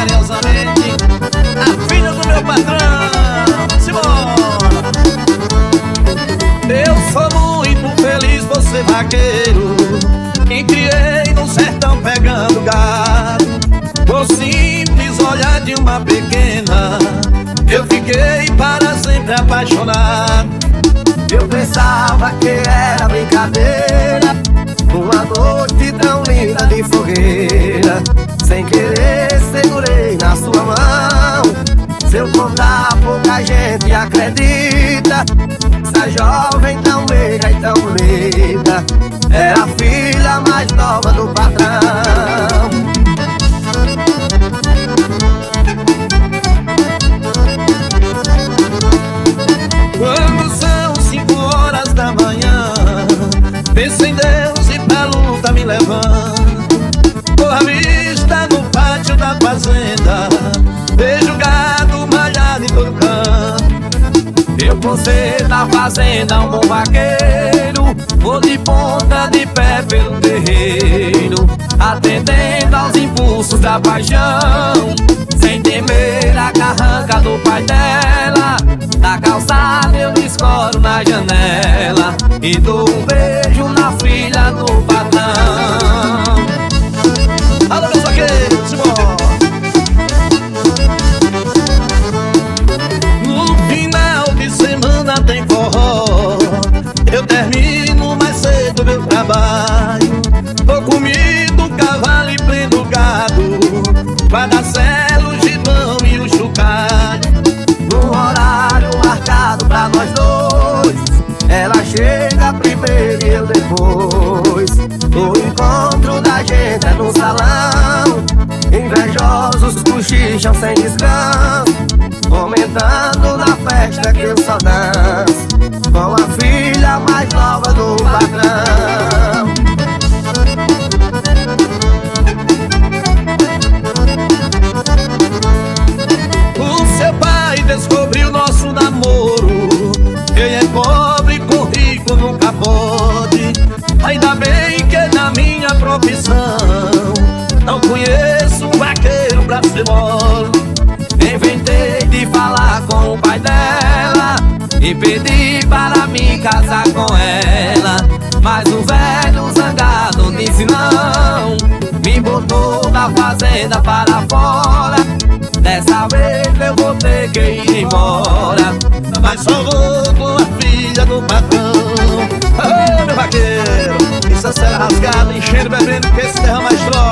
carinhosamente a filha do meu patrão. Simbora! Eu sou muito feliz por ser vaqueiro, me criei no sertão pegando gado. Por simples olhar de uma pequena, eu fiquei para sempre apaixonado. Eu pensava que era brincadeira, uma noite tão linda de fogueira. Sem querer segurei na sua mão. Se eu contar pouca gente acredita. Essa jovem tão meiga e tão linda era a filha mais nova do patrão. Quando são 5 horas da manhã, penso em Deus e pra luta me levando. Por a vista no pátio da fazenda, vejo gado malhado em todo canto. Eu por ser da fazenda um bom vaqueiro, vou de ponta de pé pelo terreiro, atendendo aos impulsos da paixão, sem temer a carranca do pai dela. Na calçada eu me escoro na janela e dou um beijo na filha do patrão. Alô, meus vaqueiros, simbora! No final de semana tem forró, eu termino mais cedo meu trabalho. Tô comido cavalo e prendo gado, Guarda-Celo, Gibão e o chocalho. No horário marcado pra nós dois, ela chega primeiro e eu depois. O encontro da gente é no salão, invejosos cochicham sem descanso, comentando na festa que eu só danço com a filha mais nova do patrão. O seu pai descobriu nosso namoro. Quem é pobre com rico nunca pode. Ainda bem que na minha profissão não conheço um vaqueiro pra ser mole. Inventei de falar com o pai dela e pedi para me casar com ela, mas o velho zangado disse não, me botou da fazenda para fora. Dessa vez eu vou ter que ir embora, mas só vou com a filha do patrão. Ô, meu vaqueiro, isso é rasgado, enchendo, bebendo, que esse terra mais troca.